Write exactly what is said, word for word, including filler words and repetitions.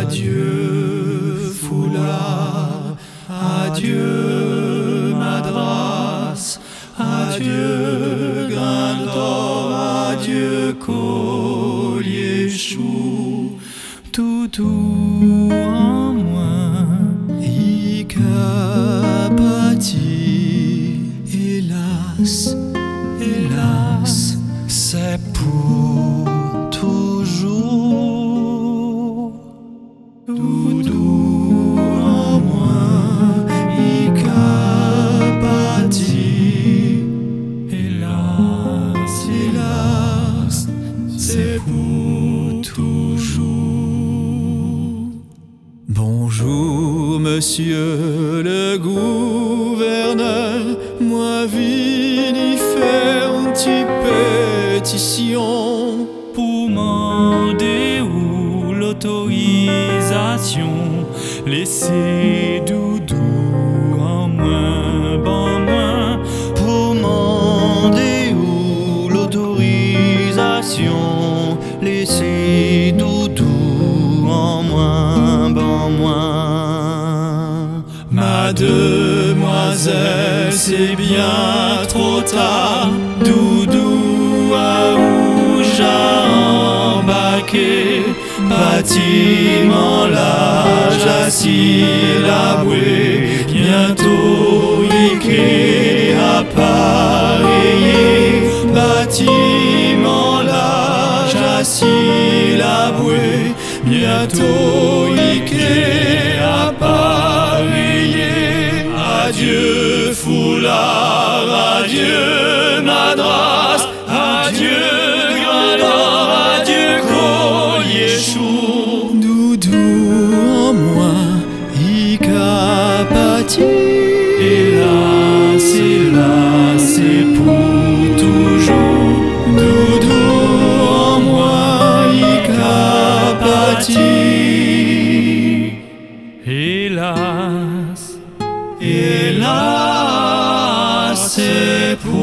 Adieu foulard, adieu madras, adieu grain d'or, adieu collier chou, tout tout en moins, Icapati, hélas, hélas, c'est pour toujours. Doudou en moins, Icapati, hélas, hélas, c'est pour toujours. Bonjour monsieur le gouverneur, moi vini faire une petite pétition pour demander où l'autorisation laisser Doudou en moins, bon moins. Pour demander où l'autorisation laisser Doudou en moins, bon moins. Ma demoiselle, c'est bien trop tard, Doudou a où j'ai embarqué, bâtiment l'âge assis la bouée, bientôt Ike appareillé, bâtiment l'âge assis la bouée, bientôt Ike appareillé. Adieu foulard, adieu madras, adieu grain d'or, adieu collier chou. Doudou en moi, Icapati, hélas, hélas, c'est pour toujours. Doudou en moi, Icapati, Hélas, hélas, c'est pour